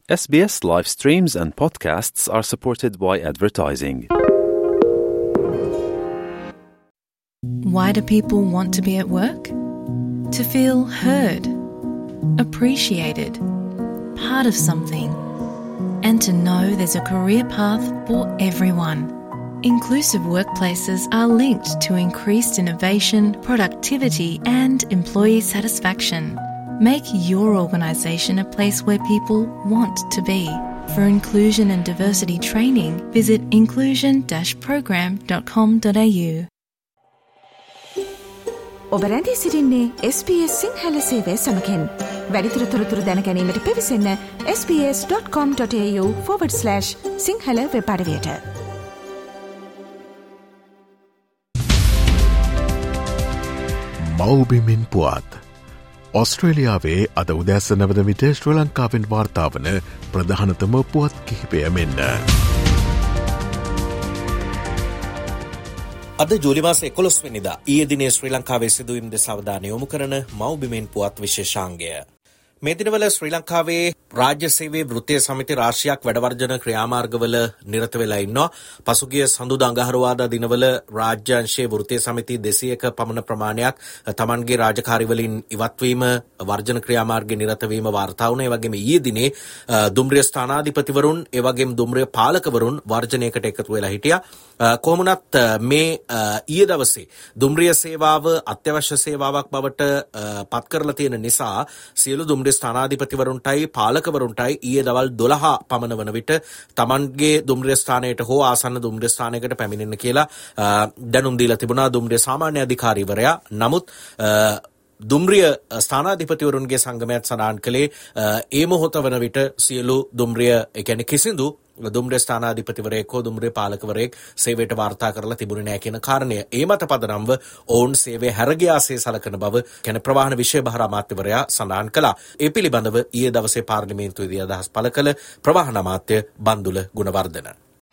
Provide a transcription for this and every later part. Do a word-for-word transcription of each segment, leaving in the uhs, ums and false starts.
S B S live streams and podcasts are supported by advertising. Why do people want to be at work? To feel heard, appreciated, part of something, and to know there's a career path for everyone. Inclusive workplaces are linked to increased innovation, productivity, and employee satisfaction. Make your organisation a place where people want to be. For inclusion and diversity training, visit inclusion dash program dot com dot a u. ඔබ රැඳී සිටින්නේ S B S Sinhala සේවය සමගින්. වැඩිදුර තොරතුරු දැන ගැනීමට පිවිසන්න s b s dot com dot a u forward slash Sinhala වෙබ් අඩවියට. මව්බිමින් පුවත් ඔස්ට්‍රේලියාවේ අද උදැස්ස නවද විට ශ්‍රී ලංකාවෙන් වාර්තාවන ප්‍රධානතම පුවත් කිහිපය මෙන්න. අද ජූලි මාස එකොළොස් වෙනිදා ඊයේ දිනේ ශ්‍රී ලංකාවේ සිදුවීම් දෙස අවධානය යොමු කරන මව්බිමෙන් පුවත් විශේෂාංගය. මේ දිනවල ශ්‍රී ලංකාවේ රාජ්‍ය සේවයේ වෘත්තීය සමිති රාශියක් වැඩවර්ජන ක්‍රියාමාර්ගවල නිරත වෙලා ඉන්නවා. පසුගිය සඳුදා අඟහරුවාදා දිනවල රාජ්‍ය අංශයේ වෘත්තීය සමිති දෙසීයක පමණ ප්‍රමාණයක් තමන්ගේ රාජකාරි වලින් ඉවත්වීම වර්ජන ක්‍රියාමාර්ගයේ නිරත වීම වාර්තා වුණා. ඒ වගේම ඊයේ දිනේ දුම්රිය ස්ථානාධිපතිවරුන් ඒ වගේම දුම්රිය පාලකවරුන් වර්ජනයකට එකතු වෙලා හිටියා. කොහොමුණත් මේ ඊයේ දවසේ දුම්රිය සේවාව අත්‍යවශ්‍ය සේවාවක් බවට පත් කරලා තියෙන නිසා සියලු දුම්රිය ස්ථානාධිපතිවරුන්ටයි පාලකවරුන්ටයි ඊයේ දවල් දොළහ පමණ වන විට තමන්ගේ දුම්රිය ස්ථානයට හෝ ආසන්න දුම්රිය ස්ථානයකට පැමිණෙන්න කියලා දැනුම් දීලා තිබුණා දුම්රිය සාමාන්‍ය අධිකාරීවරයා. නමුත් දුම්රිය ස්ථානාධිපතිවරුන්ගේ සංගමයත් සඳහන් කළේ ඒ මොහොත වන විට සියලු දුම්රිය ඒ කියන්නේ කිසිදු දුම්රිය ස්ථානාධිපතිවරයෙක් හෝ දුම්රිය පාලකවරයෙක් සේවයට වාර්තා කරලා තිබුණේ නැහැ කියන කාරණය. ඒ මත පදනම්ව ඔවුන් සේවය හැරගියාසේ සලකන බව කියන ප්‍රවාහන විෂය බහර අමාත්‍යවරයා සඳහන් කළා. ඒ පිළිබඳව ඊයේ දවසේ පාර්ලිමේන්තුවේදී අදහස් පළ කළ ප්‍රවාහන අමාත්‍ය බන්දුල ගුණවර්ධන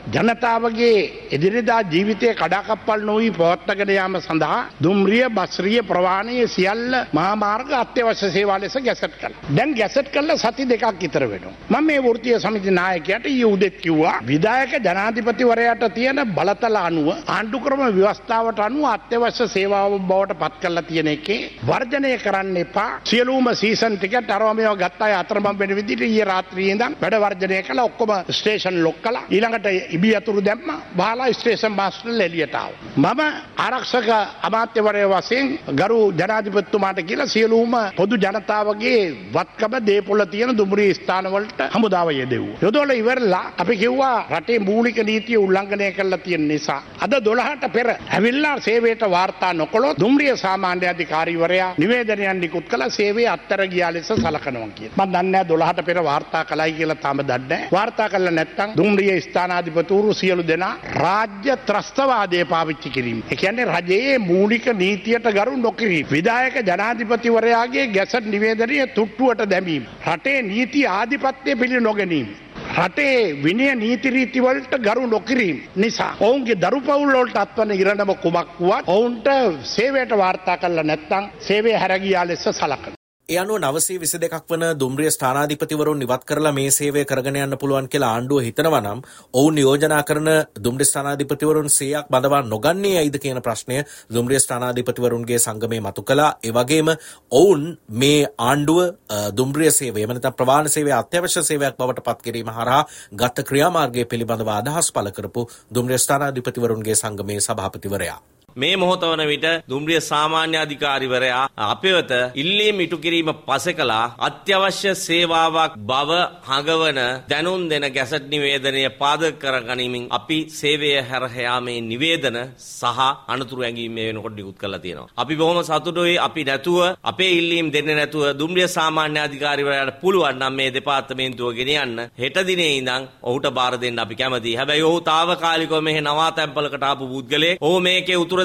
ජනතාවගේ එදිනෙදා ජීවිතයේ කඩාකප්පල් නොවී පවත්වාගෙන යාම සඳහා දුම්රිය බස්රිය ප්‍රවාහනයේ සියල්ල මහා මාර්ග අත්‍යවශ්‍ය සේවා ලෙස ගැසට් කළා. දැන් ගැසට් කළා සති දෙකක් විතර වෙනවා. මම මේ වෘත්තීය සමිති නායකයාට ඊයේ උදේත් කිව්වා විධායක ජනාධිපතිවරයාට තියෙන බලතල අනුව ආණ්ඩුක්‍රම ව්‍යවස්ථාවට අනුව අත්‍යවශ්‍ය සේවාව බවට පත් කරලා තියෙන එකේ වර්ජනය කරන්න එපා. සියලුම සීසන් ටිකට් අරව මේව ගත්ත අය අතරමං වෙන විදිහට ඊයේ රාත්‍රියේ ඉඳන් වැඩ වර්ජනය කළා. ඔක්කොම ස්ටේෂන් ලොක් කළා. ඊළඟට ඉබි අතුරු දැම්ම බාලා ස්ටේෂන් මාස්ටර්ලා එළියට ආවා. මම ආරක්ෂක අමාත්‍යවරයා වශයෙන් ගරු ජනාධිපතිතුමාට කියලා සියලුම පොදු ජනතාවගේ වත්කම දේපොළ තියෙන දුම්රිය ස්ථානවලට හමුදාව යෙදුවා. යොදවල ඉවරලා අපි කිව්වා රටේ මූලික නීතිය උල්ලංඝනය කරලා තියෙන නිසා අද දොළහට පෙර ඇවිල්ලා සේවයට වාර්තා නොකළොත් දුම්රිය සාමාන්‍ය අධිකාරීවරයා නිවේදනයක් නිකුත් කළා සේවය අත්තර ගියා ලෙස සලකනවා කියලා. මම දන්නේ නැහැ දොළහට පෙර වාර්තා කළයි කියලා තාම දන්නේ නැහැ. වාර්තා කළා නැත්නම් දුම්රිය ස්ථානාධිපතිවරු සියලු දෙනා රාජ්‍ය ත්‍රස්තවාදය පාවිච්චි කිරීම. ඒ කියන්නේ රජයේ මූලික නීතියට ගරු නොකිරීම. විධායක ජනාධිපතිවරයාගේ ගැසට් නිවේදනය තුට්ටුවට දැමීම. රටේ නීති ආධිපත්‍ය පිළි නොගැනීම. රටේ විනය නීති රීති වලට ගරු නොකිරීම නිසා ඔවුන්ගේ දරු පවුල් වලට අත්වන ඉරණම කුමක් වුවත් ඔවුන්ට සේවයට වාර්තා කළා නැත්නම් සේවය හැරගියා ලෙස සලකනවා. ඒ අනුව නවසිය විසි දෙකක් වන දුම්රිය ස්ථානාධිපතිවරුන් ඉවත් කරලා මේ සේවය කරගෙන යන්න පුළුවන් කියලා ආණ්ඩුව හිතනවා නම් ඔවුන් නියෝජනා කරන දුම්රිය ස්ථානාධිපතිවරුන් සියයක් බඳවා නොගන්නේ ඇයිද කියන ප්‍රශ්නය දුම්රිය ස්ථානාධිපතිවරුන්ගේ සංගමයේ මතු කළා. ඒ වගේම ඔවුන් මේ ආණ්ඩුව දුම්රිය සේවය එම නැත්නම් ප්‍රවාහන සේවය අත්‍යවශ්‍ය සේවයක් බවට පත් කිරීම හරහා ගත ක්‍රියාමාර්ගය පිළිබඳව අදහස් පළ කරපු දුම්රිය ස්ථානාධිපතිවරුන්ගේ සංගමයේ සභාපතිවරයා මේ මොහොත වන විට දුම්රිය සාමාන්‍ය අධිකාරිවරයා අපේ වෙත ඉල්ලීම් ඉටු කිරීම පසෙකලා අත්‍යවශ්‍ය සේවාවක් බව හඟවන දැනුම් දෙන ගැසට් නිවේදනය පාදක කරගනිමින් අපි සේවය හැර යාමේ නිවේදන සහ අනතුරු ඇඟීම් මේ වෙනකොට නිකුත් කරලා තියෙනවා. අපි බොහොම සතුටුයි අපි නැතුව අපේ ඉල්ලීම් දෙන්නේ නැතුව දුම්රිය සාමාන්‍ය අධිකාරිවරයාට පුළුවන් නම් මේ දෙපාර්තමේන්තුව ගෙනියන්න හෙට දිනේ ඉඳන් ඔහුට බාර දෙන්න අපි කැමතියි. හැබැයි ඔහු తాවකාලිකව මෙහි නවාතැන්පලකට ආපු පුද්ගලයෙක්. ඔහු මේකේ උතුර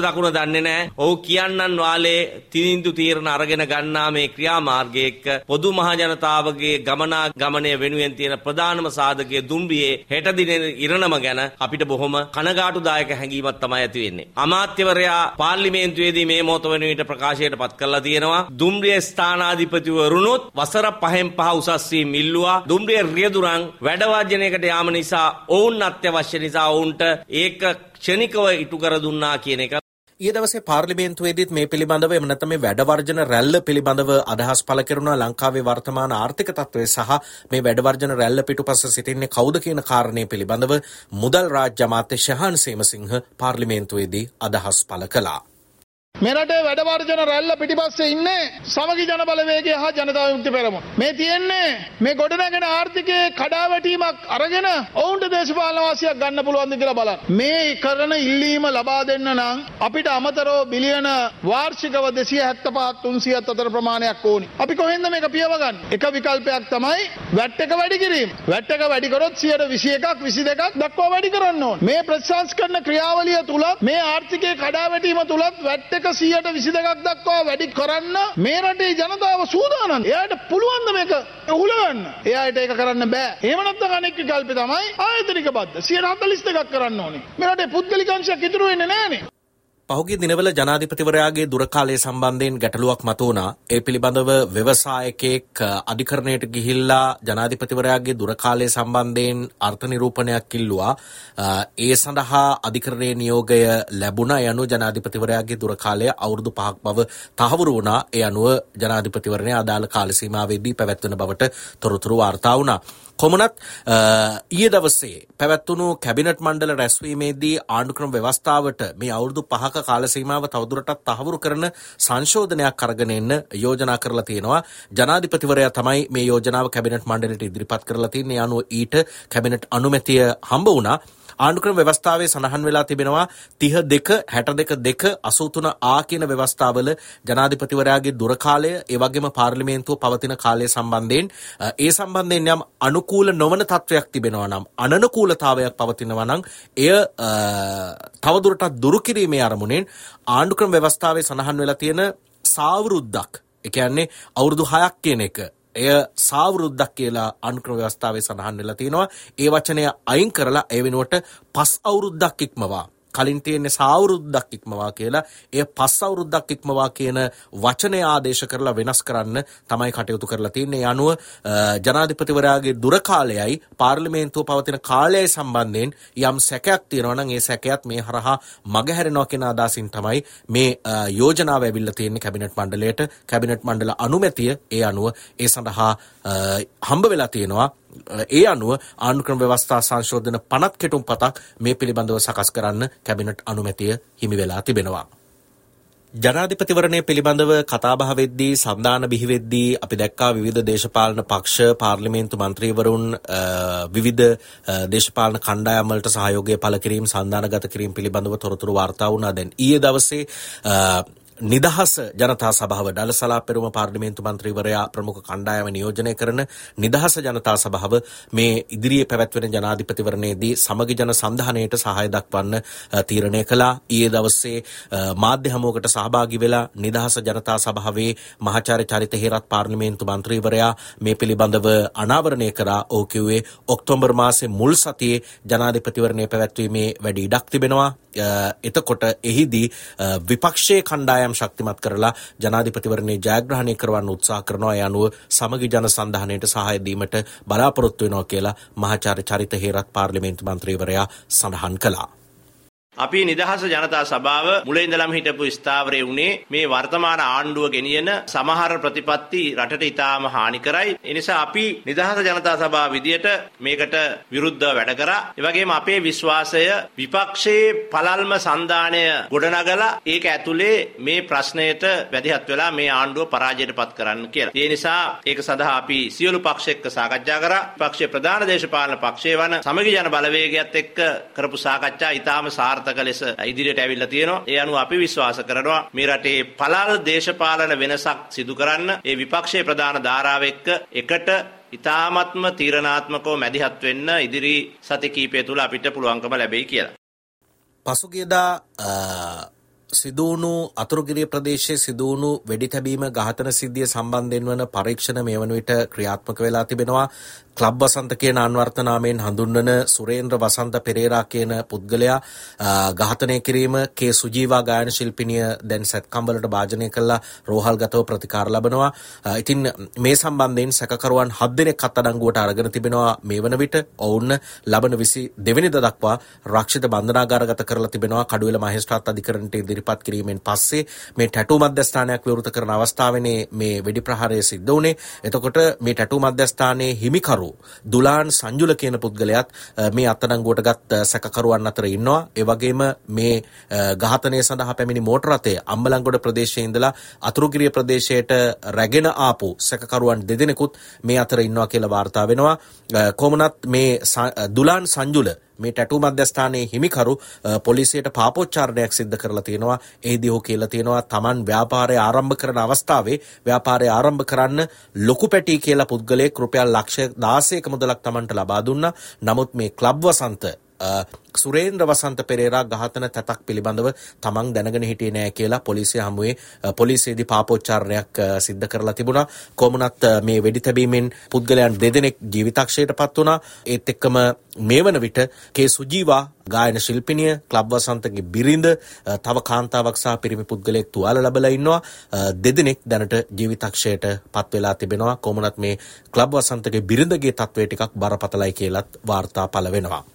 දකුණ දන්නේ නැහැ. ඔව් කියන්නන් වාලේ තිනින්දු තීරණ අරගෙන ගන්නා මේ ක්‍රියාමාර්ගයේ එක්ක පොදු මහ ජනතාවගේ ගමනාගමනය වෙනුවෙන් තියෙන ප්‍රධානම සාධකයේ දුම්රියේ හෙට දිනේ ඉරණම ගැන අපිට බොහොම කනගාටුදායක හැඟීමක් තමයි ඇති වෙන්නේ. අමාත්‍යවරයා පාර්ලිමේන්තුවේදී මේ මොහොත වෙනුවට ප්‍රකාශයට පත් කරලා තියෙනවා දුම්රිය ස්ථානාධිපතිවරුණුත් වසර පහෙන් පහ උසස් වීම ඉල්ලුවා. දුම්රිය රියදුරන් වැඩ වාජනයකට යාම නිසා ඔවුන් අත්‍යවශ්‍ය නිසා ඔවුන්ට ඒක ක්ෂණිකව ඉටු කර දුන්නා කියන එක. ඊයේ දවසේ පාර්ලිමේන්තුවේදීත් මේ පිළිබඳව එම නැත්නම් මේ වැඩවර්ජන රැල්ල පිළිබඳව අදහස් පළ කරනවා. ලංකාවේ වර්තමාන ආර්ථික තත්ත්වය සහ මේ වැඩවර්ජන රැල්ල පිටුපස සිටින්නේ කවුද කියන කාරණය පිළිබඳව මුදල් රාජ්‍ය අමාත්‍ය ශහාන් සේමසිංහ පාර්ලිමේන්තුවේදී අදහස් පළ කළා. මේ රටේ වැඩවර්ජන රැල්ල පිටිපස්සේ ඉන්නේ සමගි ජන බලවේගය හා ජනතා විමුක්ති පෙරමුණ. මේ තියෙන්නේ මේ ගොඩනැගෙන ආර්ථිකයේ කඩාවැටීමක් අරගෙන ඔවුන්ට දේශපාලන වාසියක් ගන්න පුළුවන්ද කියලා බලන්න. මේ කරන ඉල්ලීම ලබා දෙන්න නම් අපිට අමතරව බිලියන වාර්ෂිකව දෙසිය හැත්තෑ පහ තුන්සියත් අතර ප්‍රමාණයක් ඕනි. අපි කොහෙන්ද මේක පියවගන්නේ? එක විකල්පයක් තමයි වැට් එක වැඩි කිරීම. වැට් එක වැඩි කරොත් සියයට විසි එකක් විසි දෙකක් දක්වා වැඩි කරන්න ඕන. මේ ප්‍රතිසංස්කරණ ක්‍රියාවලිය තුලත් මේ ආර්ථිකයේ කඩාවැටීම තුලත් වැට් එක සියයට විසි දෙකක් දක්වා වැඩි කරන්න මේ රටේ ජනතාව සූදානම්. එයාට පුළුවන් ද මේක උහුලගන්න? එයාට ඒක කරන්න බෑ. එහෙම නැත්නම් අනෙක් විකල්පය තමයි ආයතනික බද්ධ සියයට හතළිස් දෙකක් කරන්න ඕනේ. මේ රටේ පුද්ගලික අංශයක් ඉතුරු වෙන්නේ නෑනේ. පහුගිය දිනවල ජනාධිපතිවරයාගේ දුරකාලය සම්බන්ධයෙන් ගැටලුවක් මතුවුණා. ඒ පිළිබඳව ව්‍යවසායකෙක් අධිකරණයට ගිහිල්ලා ජනාධිපතිවරයාගේ දුරකාලය සම්බන්ධයෙන් අර්ථ නිරූපණයක් ඉල්ලුවා. ඒ සඳහා අධිකරණයේ නියෝගය ලැබුණා. ඒ අනුව ජනාධිපතිවරයාගේ දුරකාලය අවුරුදු පහක් බව තහවුරු වුණා. ඒ අනුව ජනාධිපතිවරණය අදාළ කාල සීමාවෙදී පැවැත්වෙන බවට තොරතුරු වාර්තා වුණා. කොමුණත් ඊයේ දවසේ පැවැත්වුණු කැබිනට් මණ්ඩල රැස්වීමේදී ආණ්ඩුක්‍රම ව්‍යවස්ථාවට මේ අවුරුදු පහක කාල සීමාව තවදුරටත් තහවුරු කරන සංශෝධනයක් අරගෙන එන්න යෝජනා කරලා තියෙනවා. ජනාධිපතිවරයා තමයි මේ යෝජනාව කැබිනට් මණ්ඩලයට ඉදිරිපත් කරලා තින්නේ. අනුව ඊට කැබිනට් අනුමැතිය හම්බ වුණා. ආණ්ඩුක්‍රම ව්‍යවස්ථාවේ සඳහන් වෙලා තිබෙනවා තිහ දෙක හැට දෙක දෙක අසූ තුන ආ කියන ව්‍යවස්ථාවල ජනාධිපතිවරයාගේ දුර කාලය ඒ වගේම පාර්ලිමේන්තුව පවතින කාලය සම්බන්ධයෙන් ඒ සම්බන්ධයෙන් යම් අනුකූල නොවන තත්වයක් තිබෙනවා නම් අනනුකූලතාවයක් පවතිනවා නම් එය තවදුරටත් දුරු කිරීමේ අරමුණෙන් ආණ්ඩුක්‍රම ව්‍යවස්ථාවේ සඳහන් වෙලා තියෙන සාවෘද්දක් ඒ කියන්නේ අවුරුදු හයක් කියන එක එය සාවෘද්දක් කියලා ආණ්ඩුක්‍රම ව්‍යවස්ථාවේ සඳහන් වෙලා තියෙනවා. ඒ වචනය අයින් කරලා ඒ වෙනුවට පස් අවුරුද්දක් ඉක්මවා කලින් තියෙන්නේ සාවෘද්දක් ඉක්මවා කියලා එය පස් අවුරුද්දක් ඉක්මවා කියන වචනය ආදේශ කරලා වෙනස් කරන්න තමයි කටයුතු කරලා තියෙන්නේ. ඒ අනුව ජනාධිපතිවරයාගේ දුර කාලයයි පාර්ලිමේන්තුව පවතින කාලයයි සම්බන්ධයෙන් යම් සැකයක් තියෙනවා නම් ඒ සැකයත් මේ හරහා මගහැරෙනවා කියන අදහසින් තමයි මේ යෝජනාව ඇවිල්ලා තියෙන්නේ කැබිනට් මණ්ඩලයට. කැබිනට් මණ්ඩල අනුමැතිය ඒ අනුව ඒ සඳහා හම්බ වෙලා තියෙනවා. ඒ අනුව ආණ්ඩුක්‍රම ව්‍යවස්ථා සංශෝධන පනත් කෙටුම්පතක් මේ පිළිබඳව සකස් කරන්න කැබිනට් අනුමැතිය හිමි වෙලා තිබෙනවා. ජනාධිපතිවරණය පිළිබඳව කතාබහ වෙද්දී සම්දාන බිහි වෙද්දී අපි දැක්කා විවිධ දේශපාලන පක්ෂ පාර්ලිමේන්තු මන්ත්‍රීවරුන් විවිධ දේශපාලන කණ්ඩායම් වලට සහයෝගය පළ කිරීම සම්දානගත කිරීම පිළිබඳව තොරතුරු වාර්තා වුණා. දැන් ඊයේ දවසේ නිදහස ජනතා සභාව ඩලසලා පෙරුම පාර්ලිමේන්තු මන්ත්‍රීවරයා ප්‍රමුඛ කණ්ඩායම නියෝජනය කරන නිදහස ජනතා සභාව මේ ඉදිරියේ පැවැත්වෙන ජනාධිපතිවරණයේදී සමගි ජන සන්ධානයට සහාය දක්වන්න තීරණය කළා. ඊයේ දවසේ මාධ්‍ය හමුවකට සහභාගී වෙලා නිදහස ජනතා සභාවේ මහාචාර්ය චරිත හේරත් පාර්ලිමේන්තු මන්ත්‍රීවරයා මේ පිළිබඳව අනාවරණය කරා. ඔහු කිව්වේ ඔක්තෝබර් මාසේ මුල් සතියේ ජනාධිපතිවරණය පැවැත්වීමේ වැඩි ඉඩක් තිබෙනවා. එතකොට එහිදී විපක්ෂයේ කණ්ඩායම් ශක්තිමත් කරලා ජනාධිපතිවරණයේ ජයග්‍රහණය කරවන්න උත්සාහ කරනවා. ඒ අනුව සමගි ජන සන්ධානයට සහාය දීමට බලාපොරොත්තු වෙනවා කියලා මහාචාර්ය චරිත හේරත් පාර්ලිමේන්තු මන්ත්‍රීවරයා සඳහන් කළා. අපි නිදහස ජනතා සභාව මුලින් ඉඳලම හිටපු ස්ථාවරයේ උනේ මේ වර්තමාන ආණ්ඩුව ගෙනියන සමහර ප්‍රතිපත්ති රටට ඉතාම හානිකරයි. ඒ නිසා අපි නිදහස ජනතා සභාව විදියට මේකට විරුද්ධව වැඩ කරා. ඒ වගේම අපේ විශ්වාසය විපක්ෂයේ පළල්ම සන්ධානය ගොඩනගලා ඒක ඇතුලේ මේ ප්‍රශ්නයට වැදගත් වෙලා මේ ආණ්ඩුව පරාජයට පත් කරන්න කියලා. ඒ නිසා ඒක සඳහා අපි සියලු පක්ෂ එක්ක සාකච්ඡා කරා. විපක්ෂයේ ප්‍රධාන දේශපාලන පක්ෂය වන සමගි ජන බලවේගයත් එක්ක කරපු සාකච්ඡා ඉතාම සාර්ථක ලෙස ඉදිරියට ඇවිල්ලා තියෙනවා. ඒ අනුව අපි විශ්වාස කරනවා මේ රටේ පළල් දේශපාලන වෙනසක් සිදු කරන්න ඒ විපක්ෂයේ ප්‍රධාන ධාරාව එක්ක එකට ඉතාමත්ම තීරණාත්මකව මැදිහත් වෙන්න ඉදිරි සති කිහිපය තුල අපිට පුළුවන්කම ලැබෙයි කියලා. පසුගියදා සිදුවුණු අතුරුගිරිය ප්‍රදේශයේ සිදුවුණු වෙඩි තැබීම ඝාතන සිද්ධිය සම්බන්ධයෙන් වන පරීක්ෂණ මේ වන විට ක්‍රියාත්මක වෙලා තිබෙනවා. ක්ලබ් වසන්ත කියන අන්වර්ථ නාමයෙන් හඳුන්වන සුරේන්ද්‍ර වසන්ත පෙරේරා කියන පුද්ගලයා ඝාතනය කිරීම කේ සුජීවා ගායන ශිල්පිනිය දැන් සැත්කම්වලට භාජනය කළා රෝහල්ගතව ප්‍රතිකාර ලබනවා. ඉතින් මේ සම්බන්ධයෙන් සැකකරුවන් හත් දෙනෙක් අත්අඩංගුවට අරගෙන තිබෙනවා. මේ වන විට ඔවුන් ලබන විසි දෙවැනිදා දක්වා රක්ෂිත බන්ධනාගාරගත කරලා තිබෙනවා. කඩුවෙල මහේස්ත්‍රාත් අධිකරණයට ඉදිරිපත් කිරීමෙන් පස්සේ මේ ටැටූ මධ්‍යස්ථානයක් විවෘත කරන අවස්ථාවේදී මේ වෙඩි ප්‍රහාරය සිද්ධ වුණේ. එතකොට මේ ටැටූ මධ්‍යස්ථානයේ හිමිකරු දුලාන් සංජුල කියන පුද්ගලයාත් මේ අත්අඩංගුවට ගත් සැකකරුවන් අතර ඉන්නවා. ඒ වගේම මේ ඝාතනය සඳහා පැමිණි මෝටර රථය අම්බලන්ගොඩ ප්‍රදේශයේ ඉඳලා අතුරුගිරිය ප්‍රදේශයට රැගෙන ආපු සැකකරුවන් දෙදෙනෙකුත් මේ අතර ඉන්නවා කියලා වාර්තා වෙනවා. කොමුණත් මේ දුලාන් සංජුල මේ ටැටූ මධ්‍යස්ථානයේ හිමිකරු පොලිසියට පාපෝච්චාරණයක් සිද්ධ කරලා තියෙනවා. එහිදී ඔහු කියලා තියෙනවා Taman ව්‍යාපාරය ආරම්භ කරන අවස්ථාවේ ව්‍යාපාරය ආරම්භ කරන්න ලොකු පැටි කියලා පුද්ගලයෙක් රුපියල් ලක්ෂ දාසයක මුදලක් Tamanට ලබා දුන්නා. නමුත් මේ ක්ලබ් වසන්ත සුරේන්ද්‍ර වසන්ත පෙරේරා ඝාතන තැතක් පිළිබඳව තමන් දැනගෙන හිටියේ නෑ කියලා පොලිසිය හමුවේ පොලිසියේදී පාපෝච්චාරණයක් සිද්ධ කරලා තිබුණා. කොමුණත් මේ වෙඩි තැබීමෙන් පුද්ගලයන් දෙදෙනෙක් ජීවිතක්ෂයටපත් වුණා. ඒත් එක්කම මේ වන විට කේ සුජීවා ගායන ශිල්පිනිය ක්ලබ් වසන්තගේ බිරිඳ තව කාන්තාවක් සහ පිරිමි පුද්ගලයෙක් තුවාල ලැබලා ඉන්නවා. දෙදෙනෙක් දැනට ජීවිතක්ෂයට පත් වෙලා තිබෙනවා. කොමුණත් මේ ක්ලබ් වසන්තගේ බිරිඳගේ තත්ත්වය ටිකක් බරපතලයි කියලත් වාර්තා පළ වෙනවා.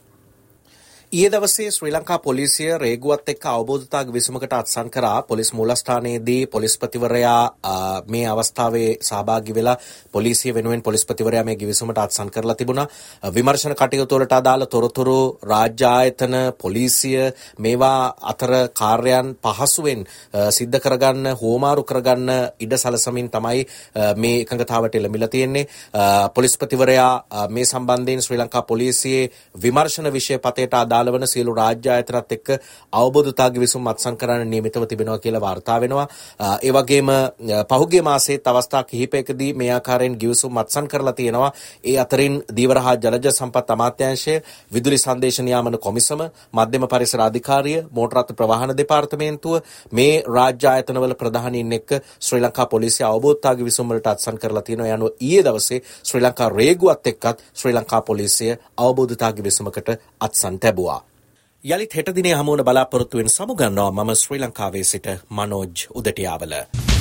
ඊයේ දවසේ ශ්‍රී ලංකා පොලිසිය රේගුවත් එක්ක අවබෝධතා ගිවිසුමකට අත්සන් කරා. පොලිස් මූලස්ථානයේදී පොලිස්පතිවරයා මේ අවස්ථාවේ සහභාගී වෙලා පොලිසිය වෙනුවෙන් පොලිස්පතිවරයා මේ ගිවිසුමට අත්සන් කරලා තිබුණා. විමර්ශන කටයුතු වලට අදාළ තොරතුරු රාජ්‍ය ආයතන පොලිසිය මේවා අතර කාර්යයන් පහසුවෙන් සිද්ධ කරගන්න හෝමාරු කරගන්න ඉඩ සලසමින් තමයි මේ එකඟතාවට එළඹිලා තියෙන්නේ. පොලිස්පතිවරයා මේ සම්බන්ධයෙන් ශ්‍රී ලංකා පොලිසියේ විමර්ශන විෂය පතේට අදාළ වන සියලු රාජ්‍ය ආයතනත් එක්ක අවබෝධතා ගිවිසුම් අත්සන් කරන්න නියමිතව තිබෙනවා කියලා වාර්තා වෙනවා. ඒ වගේම පහුගිය මාසයේ අවස්ථා කිහිපයකදී මේ ආකාරයෙන් ගිවිසුම් අත්සන් කරලා තියෙනවා. ඒ අතරින් දීවර හා ජලජ සම්පත් අමාත්‍යාංශය, විදුලි සංදේශ නියාමන කොමිසම, මධ්‍යම පරිසර අධිකාරිය, මෝටර රථ ප්‍රවාහන දෙපාර්තමේන්තුව මේ රාජ්‍ය ආයතනවල ප්‍රධානීන් එක්ක ශ්‍රී ලංකා පොලිසිය අවබෝධතා ගිවිසුම් වලට අත්සන් කරලා තියෙනවා. යනුව ඊයේ දවසේ ශ්‍රී ලංකා රේගුවත් එක්කත් ශ්‍රී ලංකා පොලිසිය අවබෝධතා ගිවිසුමකට අත්සන් තැබුවා. යළිත් හෙට දිනේ හමුවන බලාපොරොත්තු වෙන සමුගන්නවා. මම ශ්‍රී ලංකාවේ සිට මනෝජ් උදටියාවල.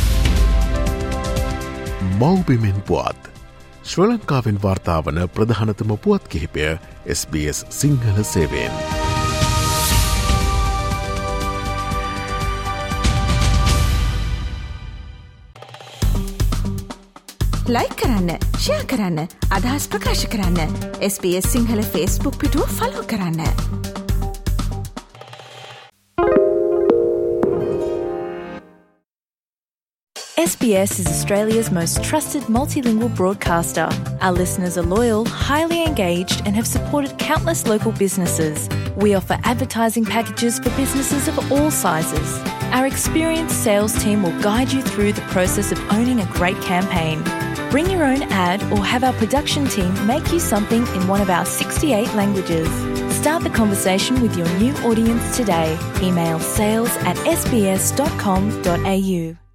මෞබිමෙන් පුවත් ශ්‍රී ලංකාවෙන් වාර්තා වන ප්‍රධානතම පුවත් කිහිපය එස් බී එස් සිංහල සේවයෙන්. ලයික් කරන්න, ෂෙයා කරන්න, අදහස් ප්‍රකාශ කරන්න. S B S Sinhala Facebook පිටුව ෆලෝ කරන්න. S B S is Australia's most trusted multilingual broadcaster. Our listeners are loyal, highly engaged, and have supported countless local businesses. We offer advertising packages for businesses of all sizes. Our experienced sales team will guide you through the process of owning a great campaign. Bring your own ad or have our production team make you something in one of our sixty-eight languages. Start the conversation with your new audience today. Email sales at s b s dot com dot a u.